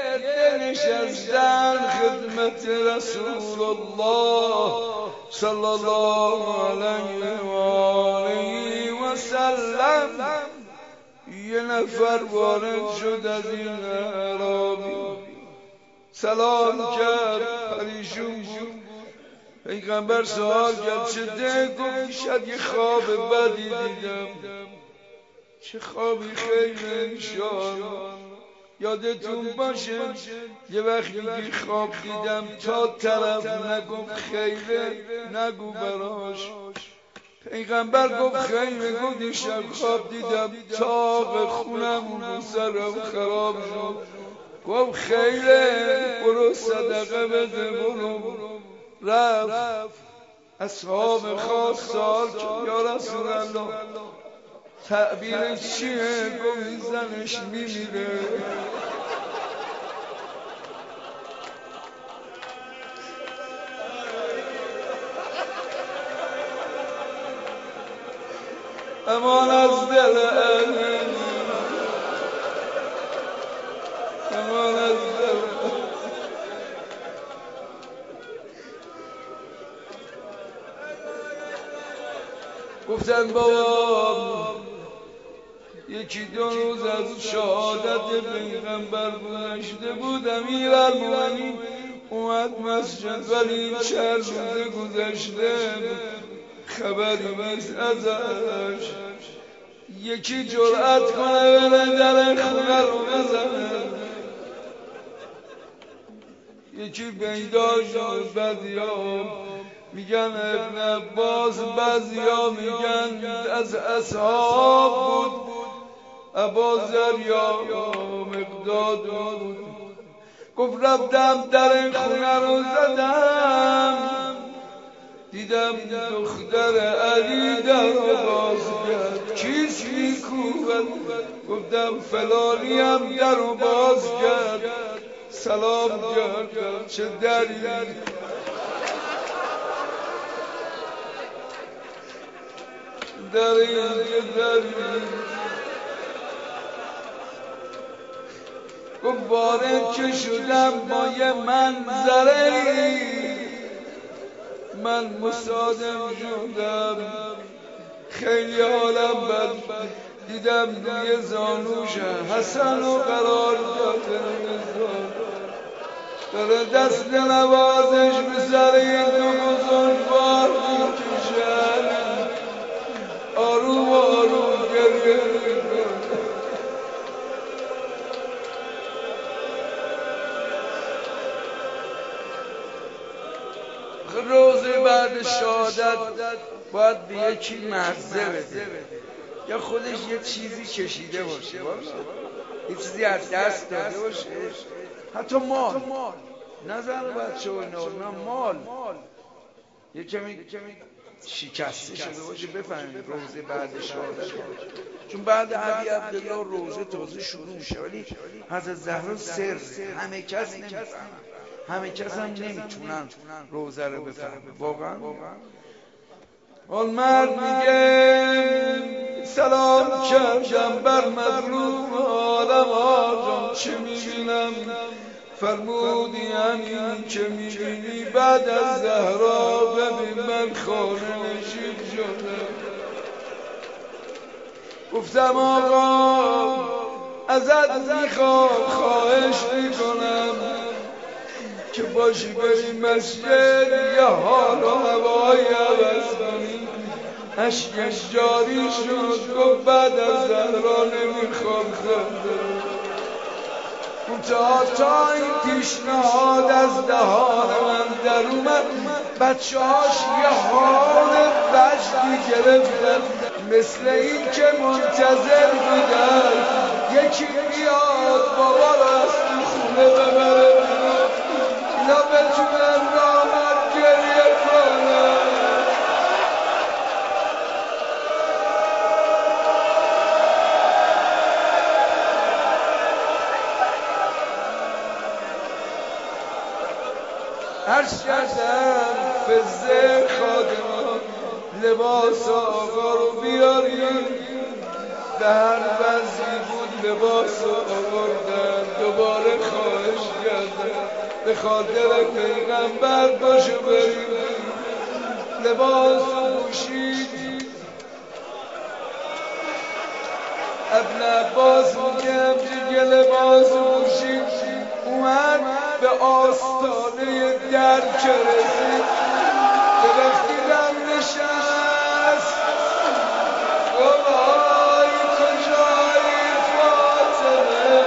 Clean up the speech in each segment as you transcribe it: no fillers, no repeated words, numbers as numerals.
عده نشستن خدمت رسول الله صلی الله علیه و آله و سلم. یه نفر وارد شد از این اعرابی، سلام کرد، پریشون بود. پیغمبر سوال کرد چه ده؟ گفت شاید یه خواب بدی دیدم. چه خوابی؟ خیلی انشاءالله یادتون باشه یه وقت میگی خواب دیدم، تا طرف نگفت خیره نگو براش. پیغمبر گفت خیره. گفت این شب خواب دیدم طاق خونم رو سرم خراب شد. گفت خیره برو صدقه بده برو. رفت اصحاب خاص سوال کرد یا رسول الله تعبیرش چیه؟ گفت این زنش میمیره. امان از دل امان از دل. گفتن بابا یکی دو روز از شهادت پیغمبر گذشته بود، امیرالمومنین اومد مسجد، ولی چند روز گذشته خبری نیست ازش. یکی جرأت کنه بره در خونه رو بزنه. یکی پیدا شد. بعضیا میگن ابن عباس، بعضیا میگن از اصحاب بود، ابوذر یا مقداد بود. گفت رفتم در خونه رو زدم، دیدم دختر علی در رو باز کرد. کیست میکوبد؟ گفتم فلانی هم در رو باز کرد. سلام کردم چه دری؟ دری. گفت وارد که شدم با یه منظره من مصادم شدم، خیلی حالم بد. دیدم روی زانوش حسن رو قرار داده، داره دست نوازش به سر این دو بزرگوار میکشن. آروم آروم گریه میکنه. روز بعد شهادت باید به یکی مزه بده یا خودش یه چیزی کشیده باشه، یه چیزی از دست داده باشه، حتی مال، نظر بچه و اینا، مال یه کمی شکسته شده باشه. بفهمید روزه بعد شهادت، چون بعد علی عبدالله روزه تازه شروع میشه، ولی حضرت زهرا سر همه کس نمیفهمن، همه کس هم نمیتونن روزه رو بفهمن واقعا. اون مرد میگه سلام کردم بر مظلوم عالم آجام، چه میبینم؟ فرمودی همین که میبینی بعد از زهرا. ببین من خانه نشین شدم. گفتم آقا ازت میخوام، خواهش میکنم که باشی بریم مسجد یا حال و هوایی عوض کنی. اشکش جاری شد. گفت بعد از زهرا نمیخوام خنده. تا این پیشنهاد از دهان من در اومد، بچه هاش یه حال وجدی گرفتن، مثل این که منتظر بودن یکی بیاد بابا رو از تو خونه ببره اینا بتونن راحت گریه کنن. عرض کردم فزه خادمان لباس آقا رو بیاریم، به هر وضعی بود لباس آوردن. دوباره خواهش به خاطر پیغمبر باشو بریم لباس پوشید. ابن عباس میگم دیگه لباس پوشید اومد به آستانه در که رسید که وقتی دم نشست وای کجایی فاطمه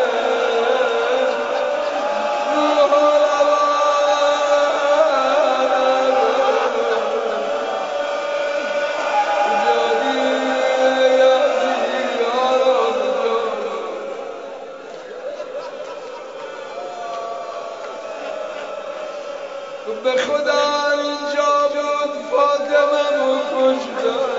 به خدا اینجا بود فاطمه رو کشتن